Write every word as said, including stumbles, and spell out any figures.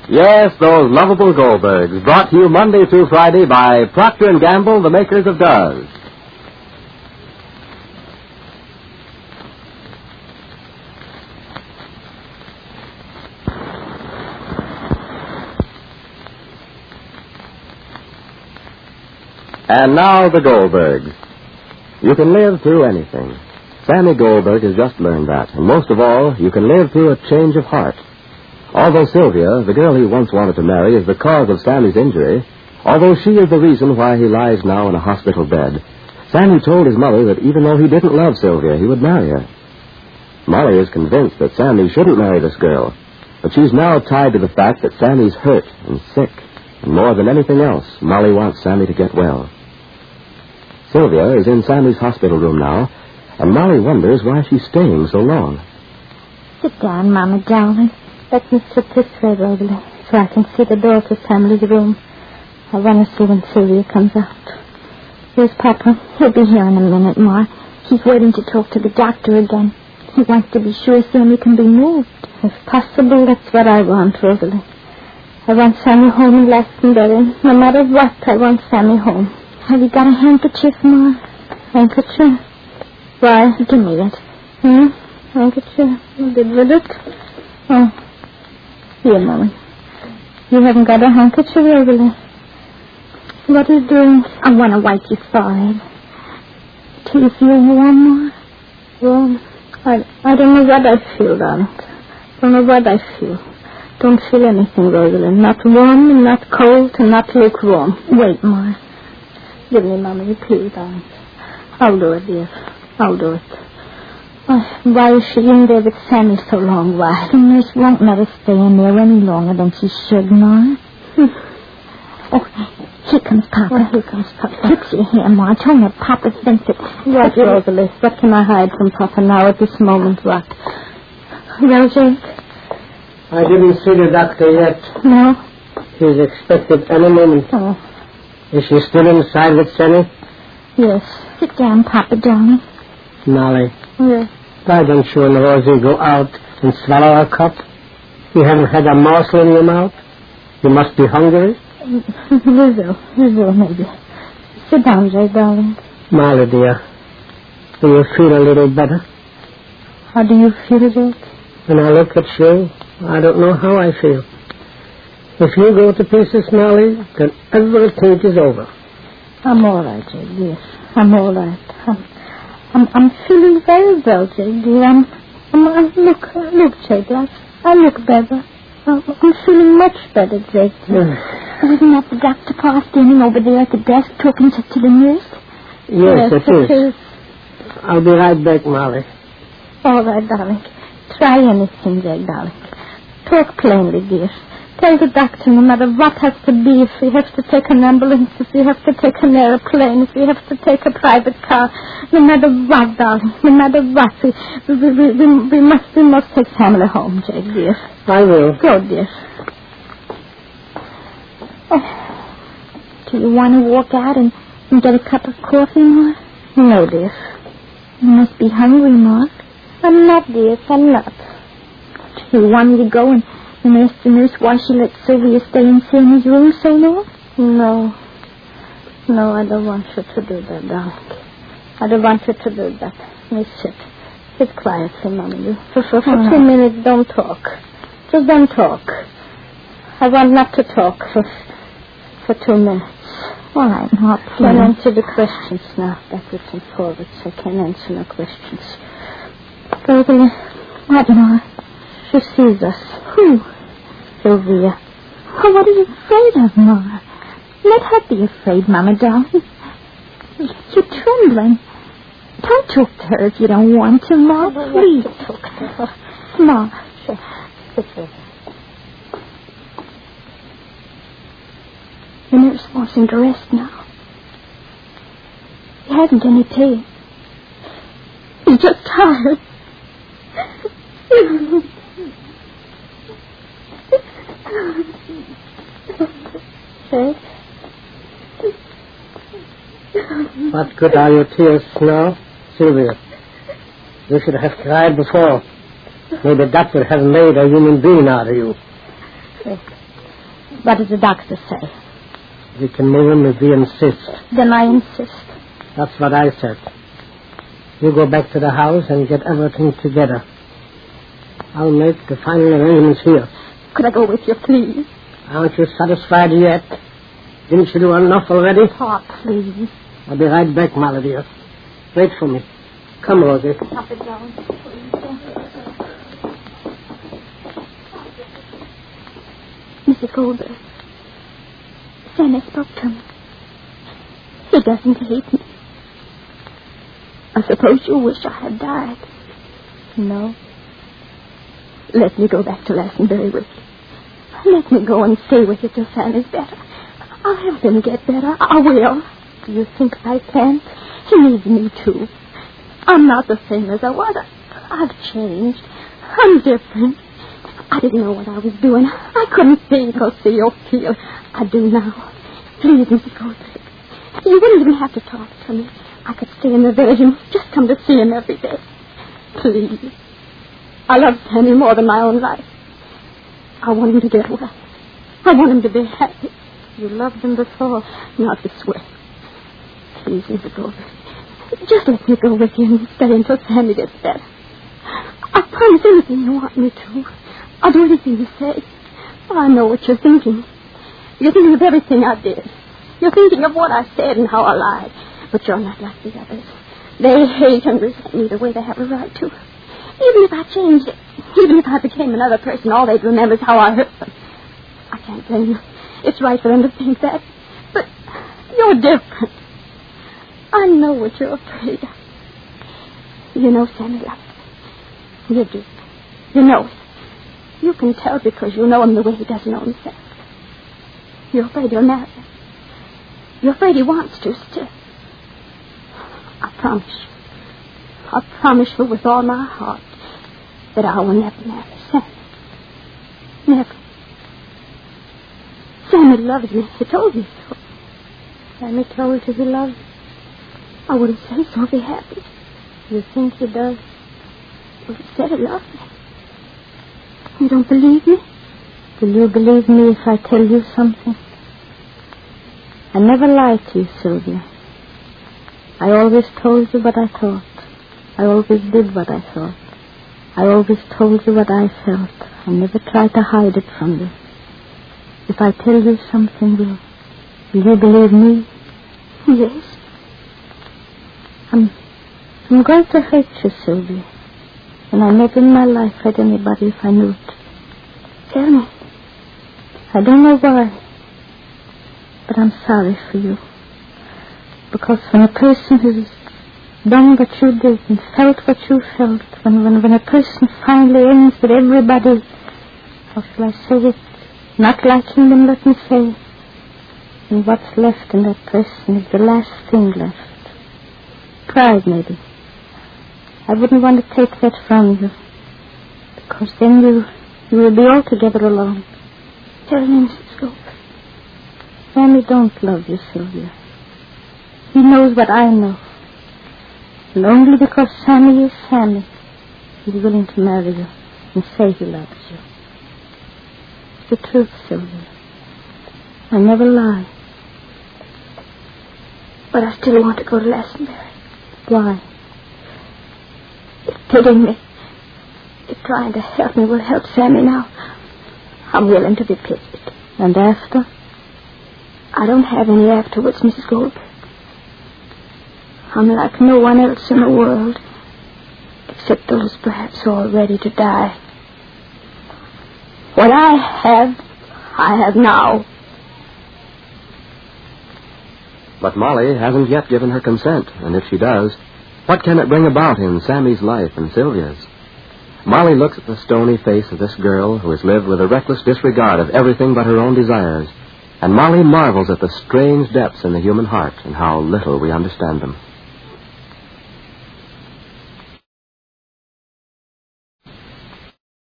Yes, those lovable Goldbergs, brought to you Monday through Friday by Procter and Gamble, the makers of Duz. And now the Goldbergs. You can live through anything. Sammy Goldberg has just learned that. And most of all, you can live through a change of heart. Although Sylvia, the girl he once wanted to marry, is the cause of Sammy's injury, although she is the reason why he lies now in a hospital bed, Sammy told his mother that even though he didn't love Sylvia, he would marry her. Molly is convinced that Sammy shouldn't marry this girl, but she's now tied to the fact that Sammy's hurt and sick, and more than anything else, Molly wants Sammy to get well. Sylvia is in Sammy's hospital room now, and Molly wonders why she's staying so long. Sit down, Mama, darling. Let me sit this way, Rosalie, so I can see the door to Sammy's room. I want to see when Sylvia comes out. Here's Papa. He'll be here in a minute, Ma. He's waiting to talk to the doctor again. He wants to be sure Sammy can be moved. If possible, that's what I want, Rosalie. I want Sammy home in Glastonbury. No matter what, I want Sammy home. Have you got a handkerchief, Ma? Handkerchief? Why, give me it. Hmm? Handkerchief? You did with it? Oh. Here, Molly. You haven't got a handkerchief, Rosalie. What are you doing? I want to wipe your forehead. Do you feel warm, Ma? Warm? I, I don't know what I feel, darling. Don't know what I feel. Don't feel anything, Rosalie. Not warm, and not cold, and not lukewarm. Wait, Ma. Give me, Mommy, please, darling. I'll do it, dear. I'll do it. Oh, why is she in there with Sammy so long? Why? The nurse won't let her stay in there any longer than she should, Ma. Oh, here comes Papa. Oh, here comes Papa. Fix your hair, Ma. Tell me Papa thinks it. What, Rosalie? What can I hide from Papa now at this moment? What? Well, Jake? I didn't see the doctor yet. No? He's expected any moment. Oh. Is she still inside with Sammy? Yes. Sit down, Papa, darling. Molly. Yes. Why don't you and Rosie go out and swallow a cup? You haven't had a morsel in your mouth? You must be hungry. We will. We will, maybe. Sit down, Jay, darling. Molly, dear, do you feel a little better? How do you feel, Jake? When I look at you, I don't know how I feel. If you go to pieces, Molly, then everything is over. I'm all right, Jake, yes. I'm all right. I'm, I'm, I'm feeling very well, Jake, dear. I'm, I'm, I look, look, Jake, I, I look better. I'm, I'm feeling much better, Jake. Isn't that the Doctor Pa standing over there at the desk talking to, to the nurse? Yes, yes it, it is. is. I'll be right back, Molly. All right, darling. Try anything, Jake, darling. Talk plainly, dear. Tell the doctor no matter what has to be, if we have to take an ambulance, if we have to take an airplane, if we have to take a private car, no matter what, darling, no matter what, we, we, we, we, we must we must take Sammy home, Jake, dear. I will. Go, dear. Oh. Do you want to walk out and, and get a cup of coffee, Ma? No, dear. You must be hungry, Ma. I'm not, dear, I'm not. Do you want me to go and... And ask the nurse why she let Sylvia stay in Sammy's room so long? No. No, I don't want her to do that, darling. I don't want her to do that. Miss sit. Sit quietly, Mommy. For, for, for oh, two no. minutes, don't talk. Just don't talk. I want not to talk for for two minutes. All right, now, I can answer the questions now. Backwards and forwards. I can answer no questions. Rosalie, what, Ma? She sees us. Who? Sylvia. Oh, what are you afraid of, Ma? Let her be afraid, Mama, darling. You're trembling. Don't talk to her if you don't want to, Ma. Please. Talk to her. Ma. Sure. Sit here. The nurse wants him to rest now. He hasn't any pain. He's just tired. Jake? What good are your tears now, Sylvia? You should have cried before. Maybe that would have made a human being out of you. What does the doctor say? We can move him if we insist. Then I insist. That's what I said. You go back to the house and get everything together. I'll make the final arrangements here. Could I go with you, please? Aren't you satisfied yet? Didn't you do enough already? Oh, please. I'll be right back, Molly, dear. Wait for me. Come, Rosie. Stop it down, Missus Goldberg. Sammy spoke to me. He doesn't hate me. I suppose you wish I had died. No. Let me go back to Lassenberry with you. Let me go and stay with you till Sammy's better. I'll help him get better. I will. Do you think I can't? He needs me, too. I'm not the same as I was. I, I've changed. I'm different. I didn't know what I was doing. I couldn't think or see or feel. I do now. Please, Missus Goldberg. You wouldn't even have to talk to me. I could stay in the village and just come to see him every day. Please. I love Sammy more than my own life. I want him to get well. I want him to be happy. You loved him before. Not this way. Please, Missus Goldberg. Just let me go with you and stay until Sammy gets better. I promise anything you want me to. I'll do anything you say. Oh, I know what you're thinking. You're thinking of everything I did. You're thinking of what I said and how I lied. But you're not like the others. They hate and resent me the way they have a right to. Even if I changed it, even if I became another person, all they'd remember is how I hurt them. I can't blame you. It's right for them to think that. But you're different. I know what you're afraid of. You know Sammy loves me. You do. You know it. You can tell because you know him the way he doesn't know himself. You're afraid he'll marry him. You're afraid he wants to still. I promise you. I promise you with all my heart that I will never marry Sammy. Never. Sammy loves me. He told me so. Sammy told you he loves me. I wouldn't say so if he hadn't. You think he does? Well, he said he loved me. You don't believe me? Will you believe me if I tell you something? I never lied to you, Sylvia. I always told you what I thought. I always did what I thought. I always told you what I felt. I never tried to hide it from you. If I tell you something, will, will you believe me? Yes. I'm, I'm going to hurt you, Sylvia. And I never in my life hurt anybody if I knew it. Tell me. I don't know why. But I'm sorry for you. Because when a person has done what you did and felt what you felt, when, when, when a person finally ends with everybody, how shall I say it, not liking them, let me say, and what's left in that person is the last thing left. Pride, maybe. I wouldn't want to take that from you, because then you, you will be altogether alone. Tell me, Missus Goldberg. Sammy don't love you, Sylvia. He knows what I know. And only because Sammy is Sammy, he's willing to marry you and say he loves you. It's the truth, Sylvia. I never lie. But I still want to go to Lassenberry. Why? If pitying me, if trying to help me will help Sammy now, I'm willing to be pitied. And after? I don't have any afterwards, Missus Goldberg. I'm like no one else in the world, except those perhaps all ready to die. What I have, I have now. But Molly hasn't yet given her consent, and if she does, what can it bring about in Sammy's life and Sylvia's? Molly looks at the stony face of this girl who has lived with a reckless disregard of everything but her own desires, and Molly marvels at the strange depths in the human heart and how little we understand them.